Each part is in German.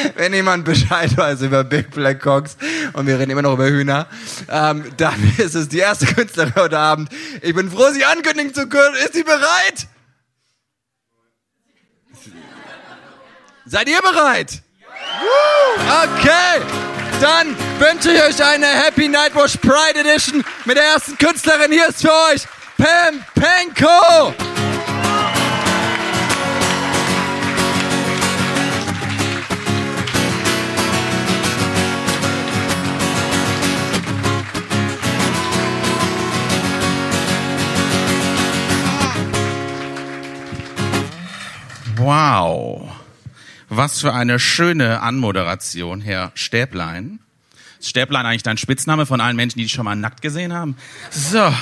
Wenn jemand Bescheid weiß über Big Black Cocks und wir reden immer noch über Hühner, dann ist es die erste Künstlerin heute Abend. Ich bin froh, sie ankündigen zu können. Ist sie bereit? Seid ihr bereit? Okay, dann wünsche ich euch eine Happy Nightwash Pride Edition mit der ersten Künstlerin. Hier ist für euch Pam Penko. Wow, was für eine schöne Anmoderation, Herr Stäblein. Ist Stäblein eigentlich dein Spitzname von allen Menschen, die dich schon mal nackt gesehen haben? So,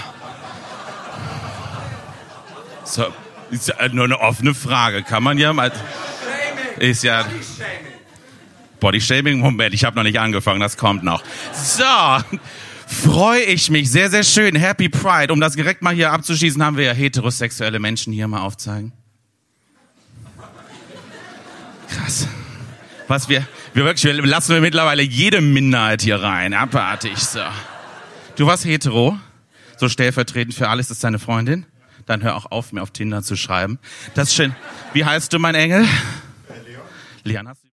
ist ja nur eine offene Frage, kann man ja mal... Ist ja... Bodyshaming, Moment, ich habe noch nicht angefangen, das kommt noch. So, freue ich mich, sehr, sehr schön, Happy Pride. Um das direkt mal hier abzuschließen, haben wir ja heterosexuelle Menschen hier mal aufzeigen. Krass. Was wir lassen wir mittlerweile jede Minderheit hier rein. Abartig, so. Du warst hetero? So stellvertretend für alles, ist deine Freundin? Dann hör auch auf, mir auf Tinder zu schreiben. Das ist schön. Wie heißt du, mein Engel? Leon. Leon, hast du